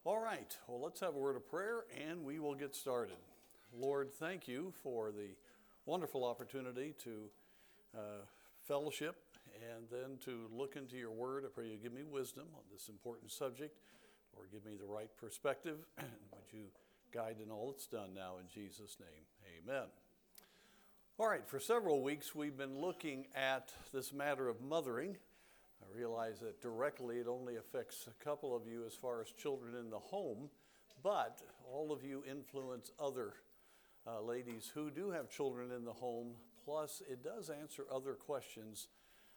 All right, well, let's have a word of prayer and we will get started. Lord, thank you for the wonderful opportunity to fellowship and then to look into your word. I pray you give me wisdom on this important subject. Lord, give me the right perspective, and would you guide in all that's done now in Jesus' name. Amen. All right, for several weeks we've been looking at this matter of mothering. I realize that directly it only affects a couple of you as far as children in the home, but all of you influence other ladies who do have children in the home, plus it does answer other questions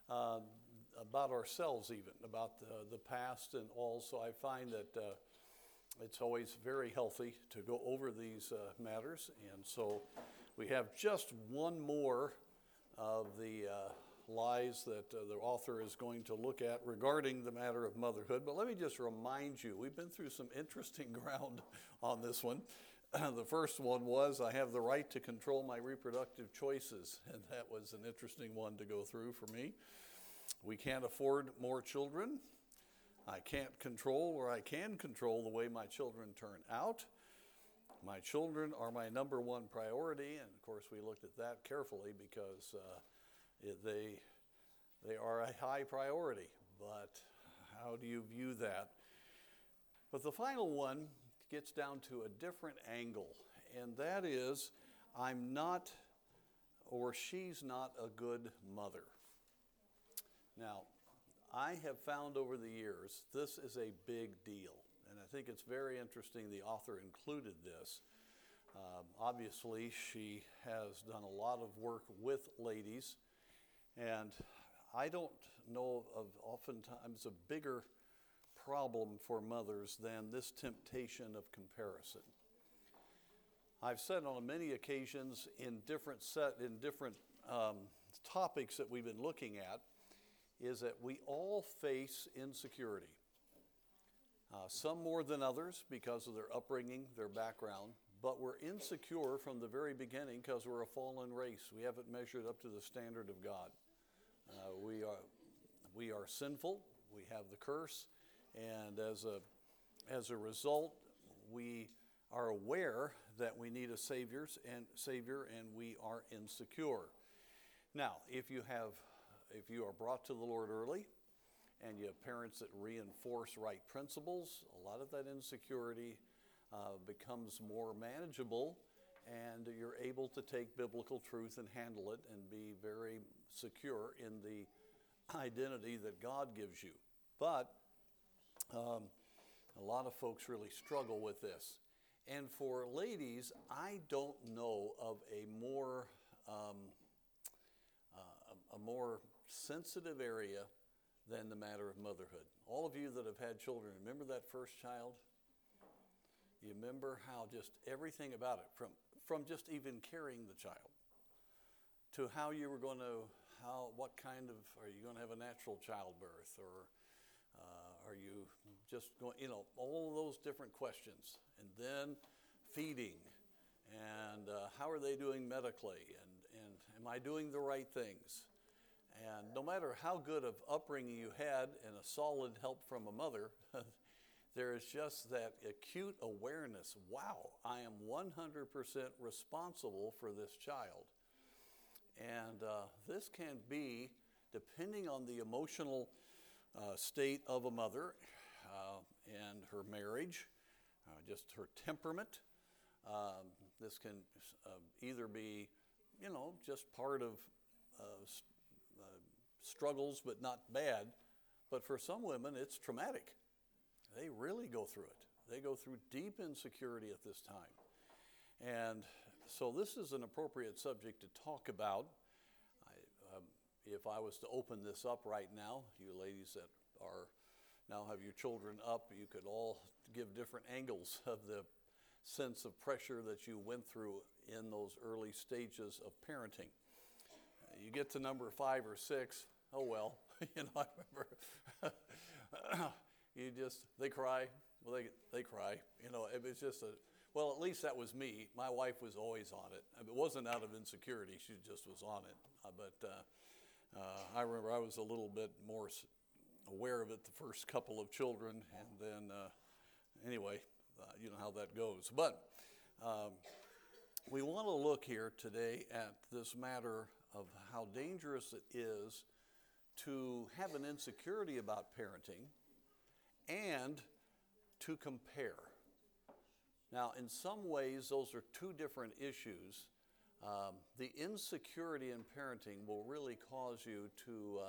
about ourselves even, about the past and all. So I find that it's always very healthy to go over these matters. And so we have just one more of the lies that the author is going to look at regarding the matter of motherhood. But let me just remind you, we've been through some interesting ground on this one. The first one was, I have the right to control my reproductive choices. And that was an interesting one to go through for me. We can't afford more children. I can't control, or I can control the way my children turn out. My children are my number one priority. And of course, we looked at that carefully because they are a high priority, but how do you view that? But the final one gets down to a different angle, and that is, I'm not, or she's not a good mother. Now, I have found over the years, this is a big deal, and I think it's very interesting the author included this. Obviously, she has done a lot of work with ladies. And I don't know of oftentimes a bigger problem for mothers than this temptation of comparison. I've said on many occasions in different topics that we've been looking at is that we all face insecurity. Some more than others because of their upbringing, their background, but we're insecure from the very beginning because we're a fallen race. We haven't measured up to the standard of God. We are sinful. We have the curse, and as a result, we are aware that we need a savior, and we are insecure. Now, if you are brought to the Lord early, and you have parents that reinforce right principles, a lot of that insecurity becomes more manageable. And you're able to take biblical truth and handle it and be very secure in the identity that God gives you. But a lot of folks really struggle with this. And for ladies, I don't know of a more sensitive area than the matter of motherhood. All of you that have had children, remember that first child? You remember how just everything about it, from just even carrying the child to how you were going to, what kind of, are you going to have a natural childbirth, or are you just going, all of those different questions. And then feeding, and how are they doing medically, and am I doing the right things? And no matter how good of upbringing you had and a solid help from a mother, there is just that acute awareness, wow, I am 100% responsible for this child. And this can be, depending on the emotional state of a mother and her marriage, just her temperament. This can either be, just part of struggles, but not bad. But for some women, it's traumatic. They really go through it. They go through deep insecurity at this time. And so this is an appropriate subject to talk about. If I was to open this up right now, you ladies that now have your children up, you could all give different angles of the sense of pressure that you went through in those early stages of parenting. You get to number 5 or 6, oh well, I remember they cry. Well, they cry. It was just well, at least that was me. My wife was always on it. It wasn't out of insecurity. She just was on it. But I remember I was a little bit more aware of it the first couple of children, and then anyway, you know how that goes. But we want to look here today at this matter of how dangerous it is to have an insecurity about parenting and to compare. Now, in some ways, those are two different issues. The insecurity in parenting will really cause you to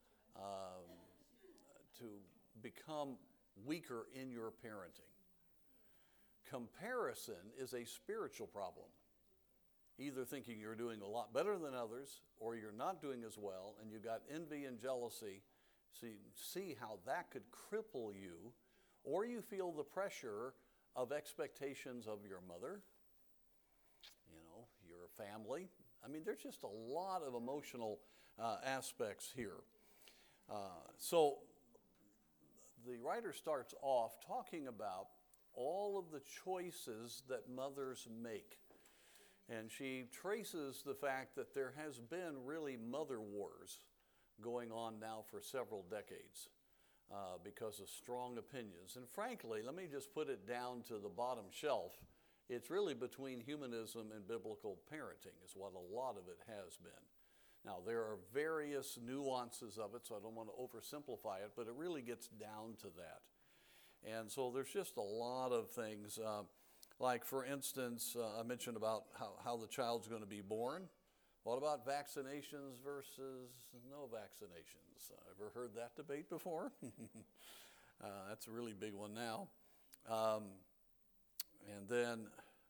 become weaker in your parenting. Comparison is a spiritual problem. Either thinking you're doing a lot better than others, or you're not doing as well, and you got envy and jealousy. So you see how that could cripple you, or you feel the pressure of expectations of your mother, you know, your family. I mean, there's just a lot of emotional aspects here. So the writer starts off talking about all of the choices that mothers make. And she traces the fact that there has been really mother wars going on now for several decades because of strong opinions. And frankly, let me just put it down to the bottom shelf. It's really between humanism and biblical parenting is what a lot of it has been. Now, there are various nuances of it, so I don't want to oversimplify it, but it really gets down to that. And so there's just a lot of things. Like, for instance, I mentioned about how the child's going to be born. What about vaccinations versus no vaccinations? Ever heard that debate before? That's a really big one now. And then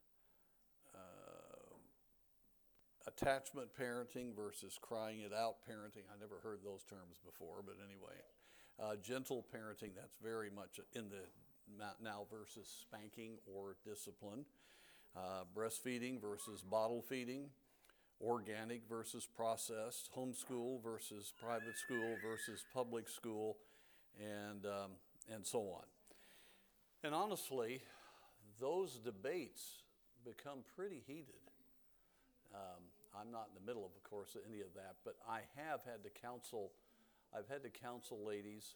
attachment parenting versus crying it out parenting. I never heard those terms before, but anyway. Gentle parenting, that's very much in the now versus spanking or discipline, breastfeeding versus bottle feeding, organic versus processed, homeschool versus private school versus public school, and so on. And honestly, those debates become pretty heated. I'm not in the middle of course, any of that, but I have had to counsel. I've had to counsel ladies,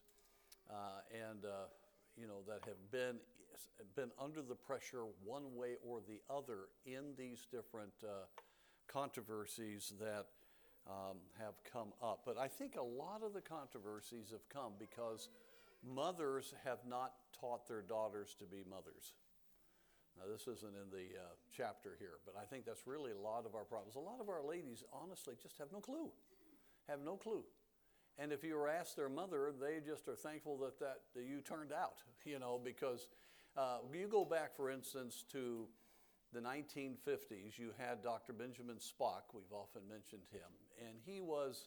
that have been under the pressure one way or the other in these different controversies that have come up. But I think a lot of the controversies have come because mothers have not taught their daughters to be mothers. Now, this isn't in the chapter here, but I think that's really a lot of our problems. A lot of our ladies, honestly, just have no clue. And if you were asked their mother, they just are thankful that you turned out, because you go back, for instance, to the 1950s. You had Dr. Benjamin Spock. We've often mentioned him. And he was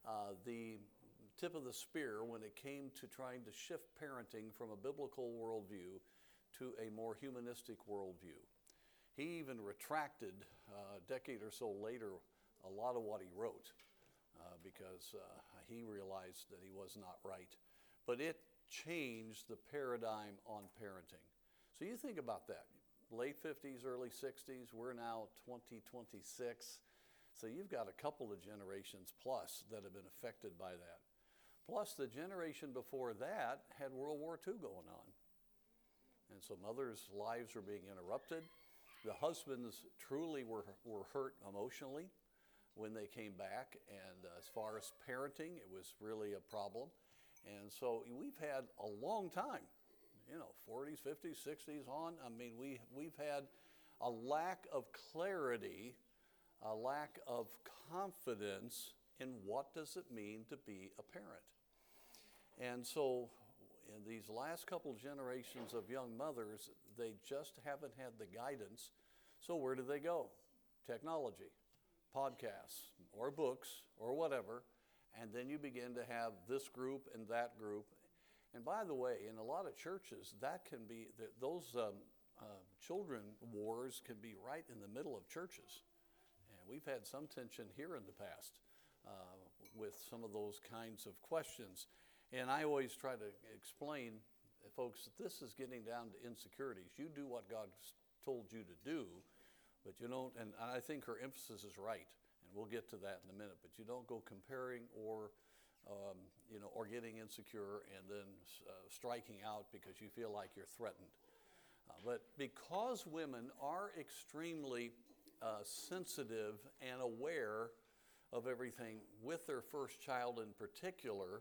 the tip of the spear when it came to trying to shift parenting from a biblical worldview to a more humanistic worldview. He even retracted, a decade or so later, a lot of what he wrote. Because he realized that he was not right. But it changed the paradigm on parenting. So you think about that. Late 50s, early 60s, we're now 2026. So you've got a couple of generations plus that have been affected by that. Plus the generation before that had World War II going on. And so mothers' lives were being interrupted. The husbands truly were hurt emotionally when they came back, and as far as parenting, it was really a problem. And so we've had a long time, 40s, 50s, 60s on. I mean, we've had a lack of clarity, a lack of confidence in what does it mean to be a parent. And so in these last couple generations of young mothers, they just haven't had the guidance. So where do they go? Technology. Podcasts or books or whatever, and then you begin to have this group and that group. And by the way, in a lot of churches, that can be, those children wars can be right in the middle of churches. And we've had some tension here in the past with some of those kinds of questions. And I always try to explain, folks, this is getting down to insecurities. You do what God's told you to do, but you don't, and I think her emphasis is right, and we'll get to that in a minute, but you don't go comparing or getting insecure and then striking out because you feel like you're threatened. But because women are extremely sensitive and aware of everything with their first child in particular,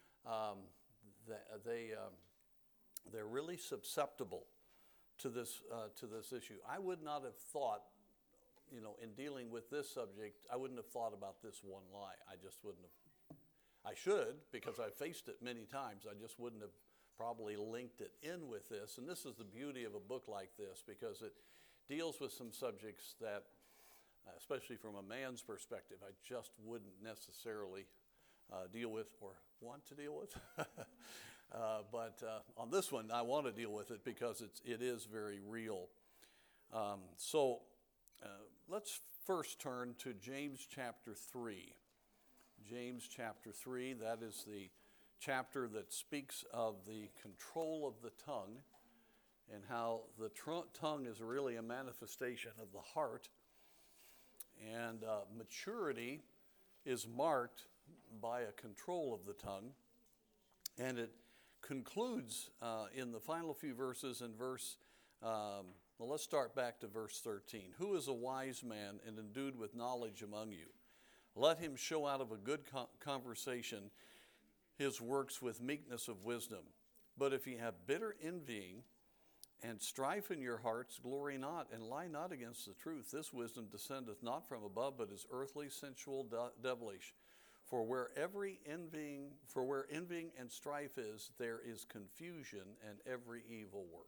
they're really susceptible to this issue. I would not have thought, in dealing with this subject, I wouldn't have thought about this one lie. I just wouldn't have. I should, because I've faced it many times. I just wouldn't have probably linked it in with this. And this is the beauty of a book like this, because it deals with some subjects that, especially from a man's perspective, I just wouldn't necessarily deal with or want to deal with. But on this one, I want to deal with it because it is very real. So let's first turn to James chapter 3. James chapter 3, that is the chapter that speaks of the control of the tongue and how the tongue is really a manifestation of the heart. And maturity is marked by a control of the tongue. And it concludes in the final few verses in let's start back to verse 13. Who is a wise man and endued with knowledge among you? Let him show out of a good conversation his works with meekness of wisdom. But if ye have bitter envying and strife in your hearts, glory not, and lie not against the truth. This wisdom descendeth not from above, but is earthly, sensual, devilish. For where envying and strife is, there is confusion and every evil work.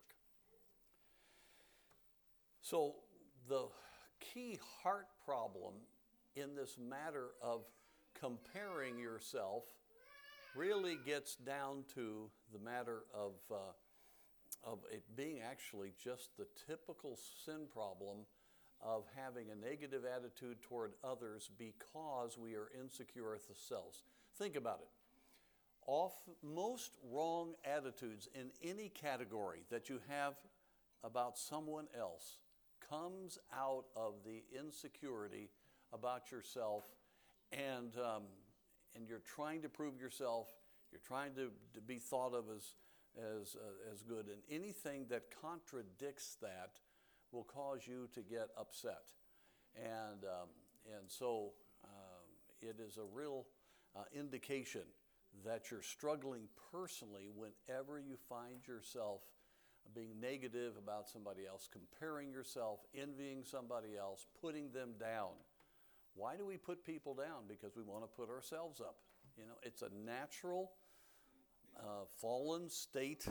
So the key heart problem in this matter of comparing yourself really gets down to the matter of it being actually just the typical sin problem of having a negative attitude toward others because we are insecure with ourselves. Think about it. Most wrong attitudes in any category that you have about someone else comes out of the insecurity about yourself, and you're trying to prove yourself. You're trying to be thought of as good, and anything that contradicts that will cause you to get upset, and so it is a real indication that you're struggling personally whenever you find yourself being negative about somebody else, comparing yourself, envying somebody else, putting them down. Why do we put people down? Because we want to put ourselves up. It's a natural fallen state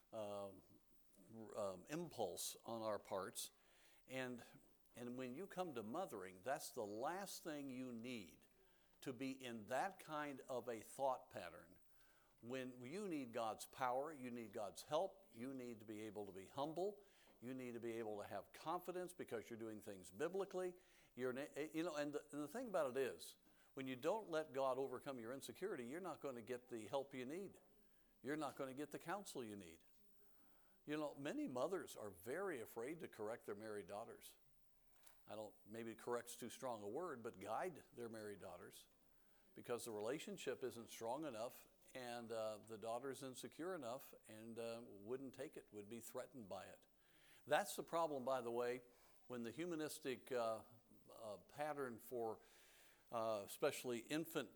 impulse on our parts. And when you come to mothering, that's the last thing you need, to be in that kind of a thought pattern. When you need God's power, you need God's help, you need to be able to be humble, you need to be able to have confidence because you're doing things biblically. And the thing about it is, when you don't let God overcome your insecurity, you're not going to get the help you need. You're not going to get the counsel you need. Many mothers are very afraid to correct their married daughters. Maybe correct's too strong a word, but guide their married daughters, because the relationship isn't strong enough, and the daughter's insecure enough and wouldn't take it, would be threatened by it. That's the problem, by the way, when the humanistic pattern for especially infant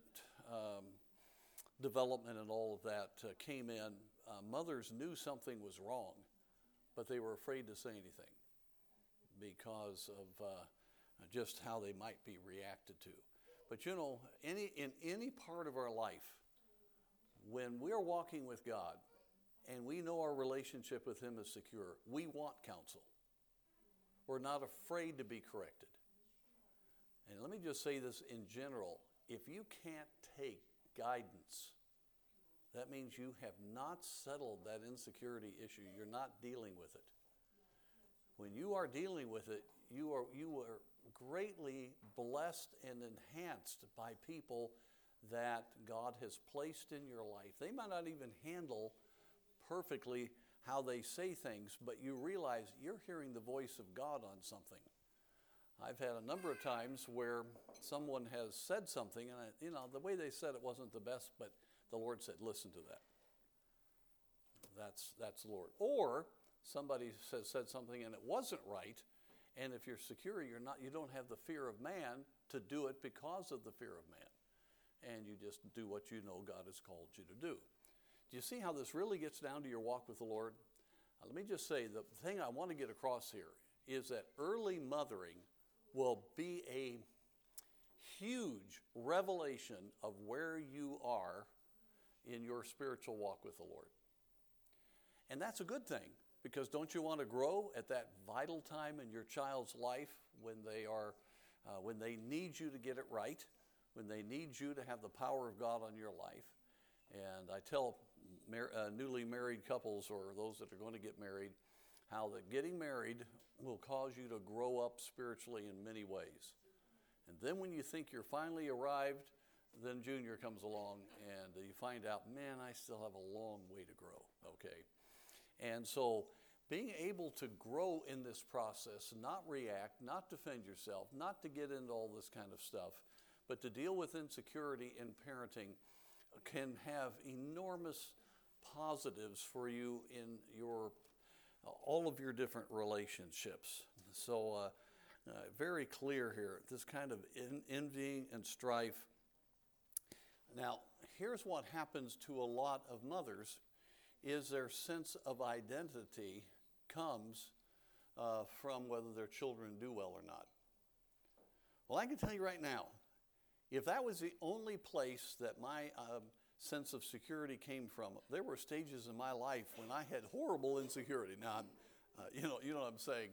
development and all of that came in. Mothers knew something was wrong, but they were afraid to say anything because of just how they might be reacted to. But in any part of our life, when we're walking with God and we know our relationship with Him is secure, we want counsel. We're not afraid to be corrected. And let me just say this in general. If you can't take guidance, that means you have not settled that insecurity issue. You're not dealing with it. When you are dealing with it, you are greatly blessed and enhanced by people that God has placed in your life. They might not even handle perfectly how they say things, but you realize you're hearing the voice of God on something. I've had a number of times where someone has said something, and the way they said it wasn't the best, but the Lord said, listen to that. That's the Lord. Or somebody said something and it wasn't right. And if you're secure, you don't have the fear of man to do it because of the fear of man. And you just do what you know God has called you to do. Do you see how this really gets down to your walk with the Lord? Let me just say, the thing I want to get across here is that early mothering will be a huge revelation of where you are in your spiritual walk with the Lord. And that's a good thing, because don't you want to grow at that vital time in your child's life when they need you to get it right, when they need you to have the power of God on your life? And I tell newly married couples, or those that are going to get married, how that getting married will cause you to grow up spiritually in many ways. And then when you think you're finally arrived, then Junior comes along and you find out, man, I still have a long way to grow, okay? And so being able to grow in this process, not react, not defend yourself, not to get into all this kind of stuff, but to deal with insecurity in parenting can have enormous positives for you in all of your different relationships. So very clear here, this kind of envying and strife. Now, here's what happens to a lot of mothers, is their sense of identity comes from whether their children do well or not. Well, I can tell you right now, if that was the only place that my sense of security came from, there were stages in my life when I had horrible insecurity. Now, you know what I'm saying.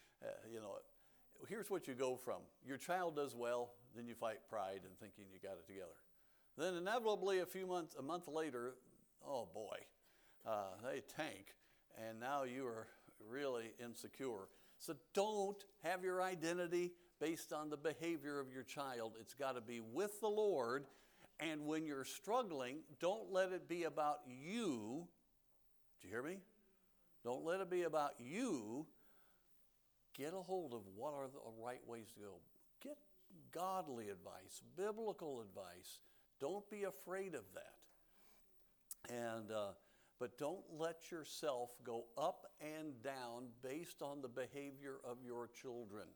Here's what you go from. Your child does well, then you fight pride and thinking you got it together. Then inevitably a month later, oh boy, they tank, and now you are really insecure. So don't have your identity based on the behavior of your child. It's got to be with the Lord. And when you're struggling, don't let it be about you. Do you hear me? Don't let it be about you. Get a hold of what are the right ways to go. Get godly advice, biblical advice. Don't be afraid of that. But don't let yourself go up and down based on the behavior of your children.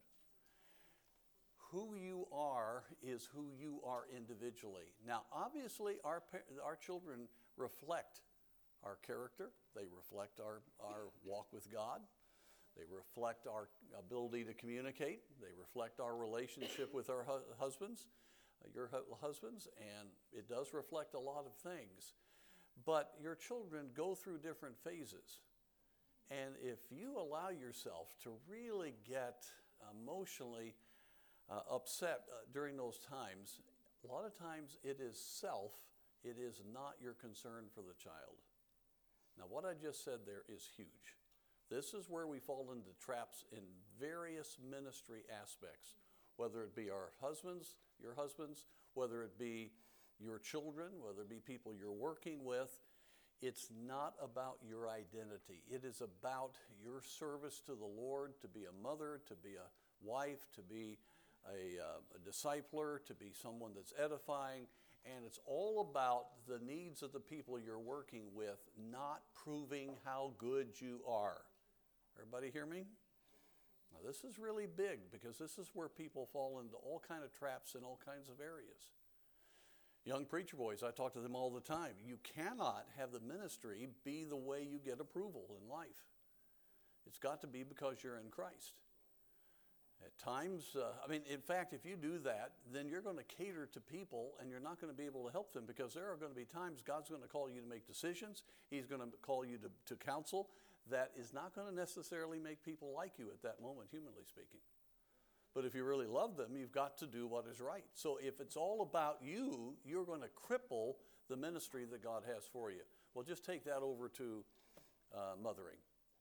Who you are is who you are individually. Now, obviously, our children reflect our character. They reflect our walk with God. They reflect our ability to communicate. They reflect our relationship with our husbands, your husbands, and it does reflect a lot of things. But your children go through different phases. And if you allow yourself to really get emotionally upset during those times, a lot of times it is self, it is not your concern for the child. Now, what I just said there is huge. This is where we fall into traps in various ministry aspects, whether it be your husbands, whether it be your children, whether it be people you're working with. It's not about your identity. It is about your service to the Lord, to be a mother, to be a wife, to be a discipler, to be someone that's edifying. And it's all about the needs of the people you're working with, not proving how good you are. Everybody hear me? Now, this is really big, because this is where people fall into all kind of traps in all kinds of areas. Young preacher boys, I talk to them all the time. You cannot have the ministry be the way you get approval in life. It's got to be because you're in Christ. At times, in fact, if you do that, then you're going to cater to people and you're not going to be able to help them, because there are going to be times God's going to call you to make decisions. He's going to call you to counsel that is not going to necessarily make people like you at that moment, humanly speaking. But if you really love them, you've got to do what is right. So if it's all about you, you're going to cripple the ministry that God has for you. Well, just take that over to mothering.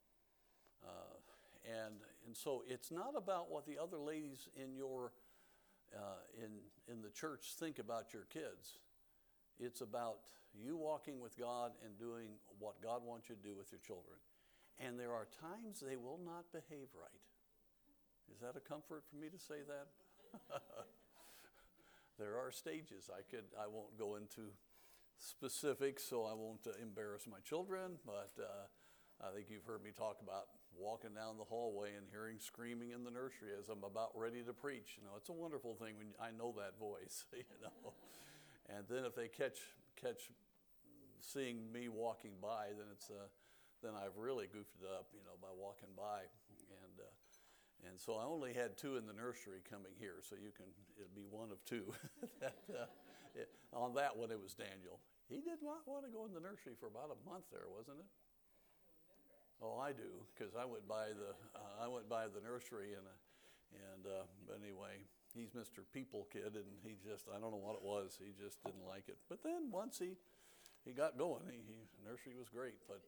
And so it's not about what the other ladies in your in the church think about your kids. It's about you walking with God and doing what God wants you to do with your children. And there are times they will not behave right. Is that a comfort for me to say that? There are stages. I won't go into specifics, so I won't embarrass my children, but I think you've heard me talk about walking down the hallway and hearing screaming in the nursery as I'm about ready to preach. You know, it's a wonderful thing when I know that voice, you know. And then if they catch seeing me walking by, then I've really goofed it up, you know, by walking by. And so I only had 2 in the nursery coming here, so it'll be one of 2. On that one, it was Daniel. He did not want to go in the nursery for about a month there, wasn't it? Oh, I do, because I went by the nursery, but anyway, he's Mr. People Kid, and I don't know what it was, he just didn't like it. But then once he got going, nursery was great. But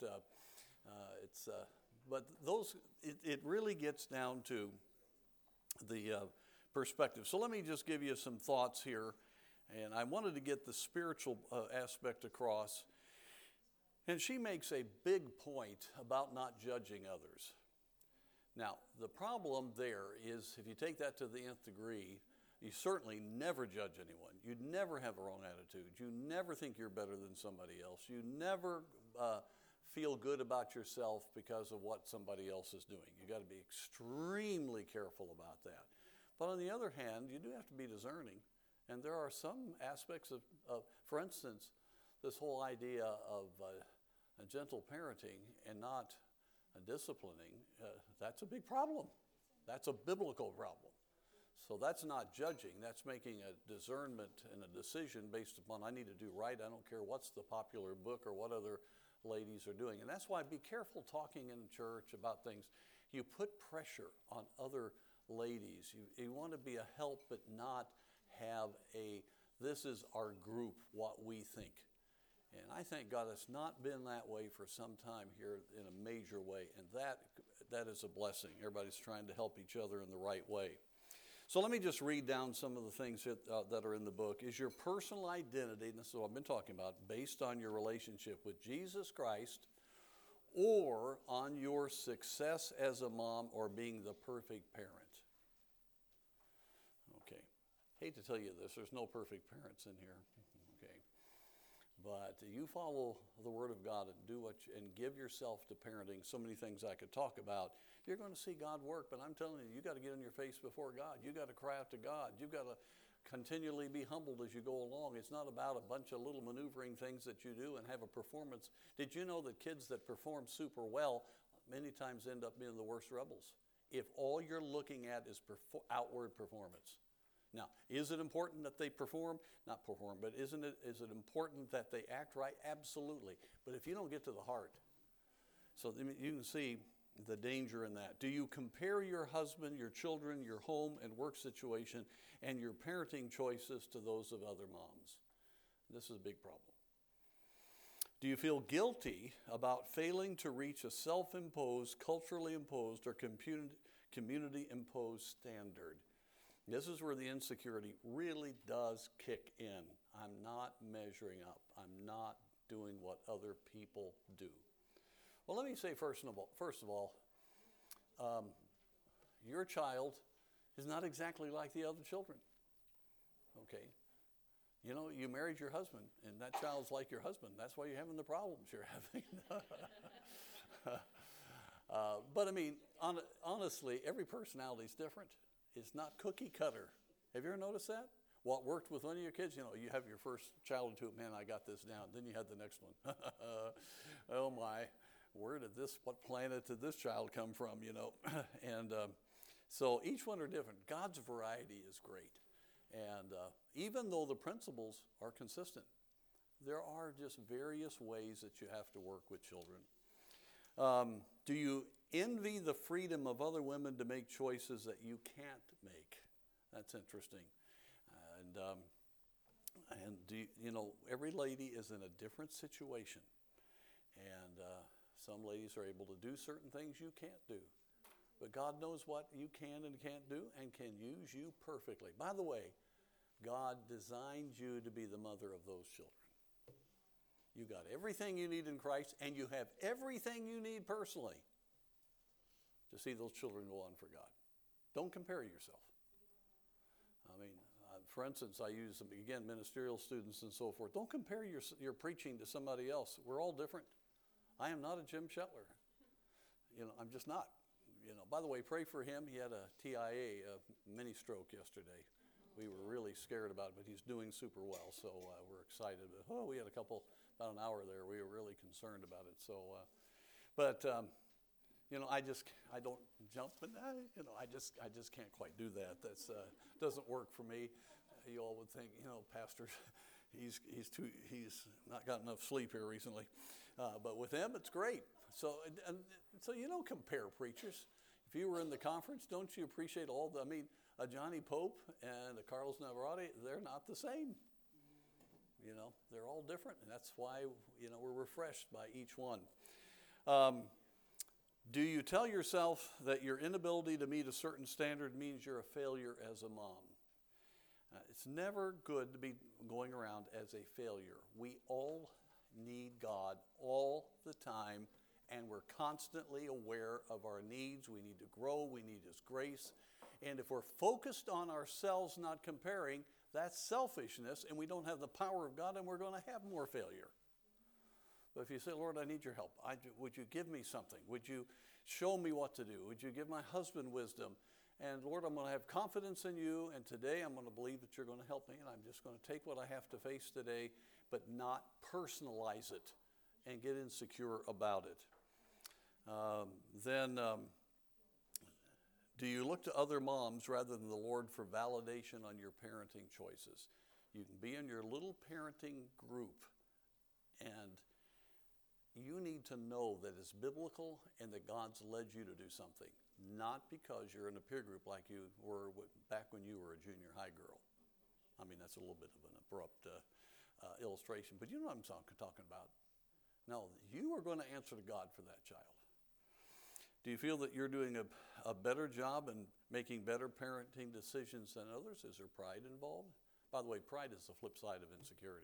it really gets down to the perspective. So let me just give you some thoughts here, and I wanted to get the spiritual aspect across. And she makes a big point about not judging others. Now, the problem there is if you take that to the nth degree, you certainly never judge anyone. You never have a wrong attitude. You never think you're better than somebody else. You never feel good about yourself because of what somebody else is doing. You got to be extremely careful about that. But on the other hand, you do have to be discerning. And there are some aspects of for instance, this whole idea of gentle parenting and not disciplining, that's a big problem. That's a biblical problem. So that's not judging. That's making a discernment and a decision based upon I need to do right. I don't care what's the popular book or what other ladies are doing. And that's why be careful talking in church about things. You put pressure on other ladies. You want to be a help but not have this is our group, what we think. And I thank God it's not been that way for some time here in a major way. And that is a blessing. Everybody's trying to help each other in the right way. So let me just read down some of the things that are in the book. Is your personal identity, and this is what I've been talking about, based on your relationship with Jesus Christ or on your success as a mom or being the perfect parent? Okay. Hate to tell you this, there's no perfect parents in here. Okay. But you follow the Word of God and and give yourself to parenting. So many things I could talk about. You're going to see God work, but I'm telling you, you got to get on your face before God. You got to cry out to God. You've got to continually be humbled as you go along. It's not about a bunch of little maneuvering things that you do and have a performance. Did you know that kids that perform super well many times end up being the worst rebels? If all you're looking at is outward performance. Now, is it important that they perform? Not perform, but is it important that they act right? Absolutely. But if you don't get to the heart, so you can see the danger in that. Do you compare your husband, your children, your home and work situation, and your parenting choices to those of other moms? This is a big problem. Do you feel guilty about failing to reach a self-imposed, culturally imposed, or community-imposed standard? This is where the insecurity really does kick in. I'm not measuring up. I'm not doing what other people do. Well, let me say first of all, your child is not exactly like the other children. Okay? You know, you married your husband, and that child's like your husband. That's why you're having the problems you're having. But I mean, honestly, every personality is different. It's not cookie cutter. Have you ever noticed that? What worked with one of your kids, you know, you have your first child into it, man, I got this down. Then you had the next one. Oh my, what planet did this child come from, you know? And so each one are different. God's variety is great. And even though the principles are consistent, there are just various ways that you have to work with children. Do you envy the freedom of other women to make choices that you can't make? That's interesting. And you know, every lady is in a different situation. And some ladies are able to do certain things you can't do. But God knows what you can and can't do and can use you perfectly. By the way, God designed you to be the mother of those children. You got everything you need in Christ, and you have everything you need personally to see those children go on for God. Don't compare yourself. I mean, for instance, I use, again, ministerial students and so forth. Don't compare your preaching to somebody else. We're all different. I am not a Jim Shetler. I'm just not. By the way, pray for him. He had a TIA, a mini stroke yesterday. We were really scared about it, but he's doing super well, so we're excited. We had about an hour there. We were really concerned about it. So, I don't jump, and I just can't quite do that. That's doesn't work for me. You all would think, Pastor, he's not got enough sleep here recently, but with him, it's great. So compare preachers. If you were in the conference, don't you appreciate a Johnny Pope and a Carlos Navarrete? They're not the same. They're all different, and that's why we're refreshed by each one. Do you tell yourself that your inability to meet a certain standard means you're a failure as a mom? It's never good to be going around as a failure. We all need God all the time, and we're constantly aware of our needs. We need to grow. We need His grace. And if we're focused on ourselves, not comparing, that's selfishness, and we don't have the power of God, and we're going to have more failure. But if you say, Lord, I need your help. Would you give me something? Would you show me what to do? Would you give my husband wisdom? And Lord, I'm going to have confidence in you, and today I'm going to believe that you're going to help me, and I'm just going to take what I have to face today, but not personalize it and get insecure about it. Do you look to other moms rather than the Lord for validation on your parenting choices? You can be in your little parenting group, and you need to know that it's biblical and that God's led you to do something, not because you're in a peer group like you were back when you were a junior high girl. That's a little bit of an abrupt illustration, but you know what I'm talking about. No, you are going to answer to God for that child. Do you feel that you're doing a better job in making better parenting decisions than others? Is there pride involved? By the way, pride is the flip side of insecurity.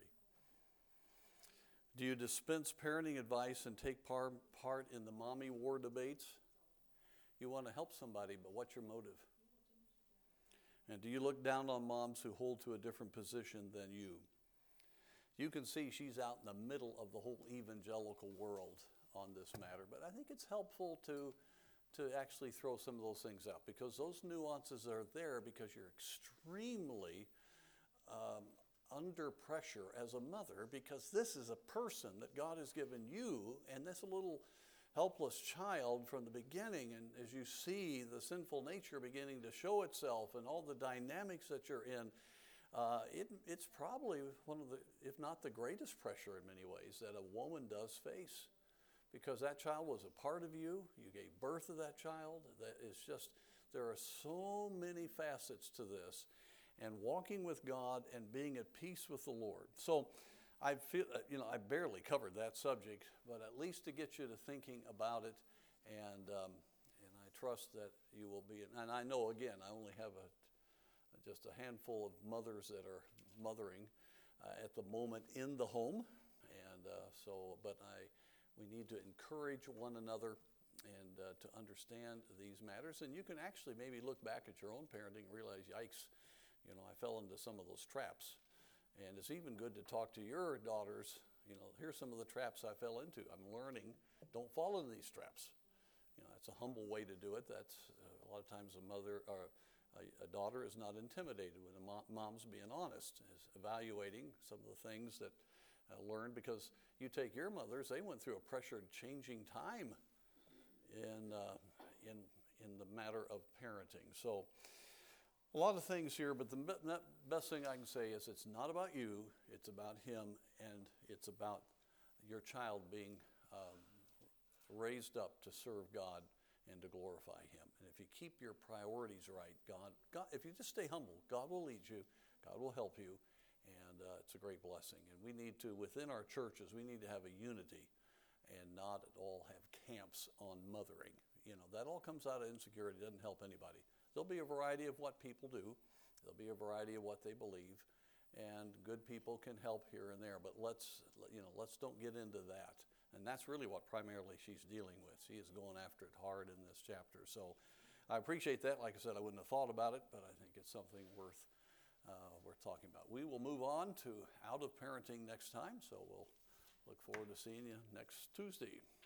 Do you dispense parenting advice and take part in the mommy war debates? You want to help somebody, but what's your motive? And do you look down on moms who hold to a different position than you? You can see she's out in the middle of the whole evangelical world on this matter, but I think it's helpful to actually throw some of those things out, because those nuances are there because you're extremely under pressure as a mother, because this is a person that God has given you, and this little helpless child from the beginning, and as you see the sinful nature beginning to show itself and all the dynamics that you're in, it's probably one of the, if not the greatest pressure in many ways that a woman does face, because that child was a part of you. You gave birth to that child. That is just, there are so many facets to this, and walking with God and being at peace with the Lord. So I feel, I barely covered that subject, but at least to get you to thinking about it, and I trust that you will be. And I know, again, I only have just a handful of mothers that are mothering at the moment in the home, and we need to encourage one another and to understand these matters. And you can actually maybe look back at your own parenting and realize, yikes, I fell into some of those traps. And it's even good to talk to your daughters. Here's some of the traps I fell into. I'm learning. Don't fall into these traps. That's a humble way to do it. That's a lot of times a mother or a daughter is not intimidated when a mom's being honest, is evaluating some of the things that learned, because you take your mothers, they went through a pressured changing time in the matter of parenting. So a lot of things here, but the best thing I can say is it's not about you, it's about him, and it's about your child being raised up to serve God and to glorify him. And if you keep your priorities right, God, if you just stay humble, God will lead you, God will help you, and it's a great blessing. And we need to, within our churches, we need to have a unity and not at all have camps on mothering. That all comes out of insecurity, doesn't help anybody. There'll be a variety of what people do. There'll be a variety of what they believe, and good people can help here and there. But let's don't get into that. And that's really what primarily she's dealing with. She is going after it hard in this chapter. So I appreciate that. Like I said, I wouldn't have thought about it, but I think it's something worth talking about. We will move on to Out of Parenting next time. So we'll look forward to seeing you next Tuesday.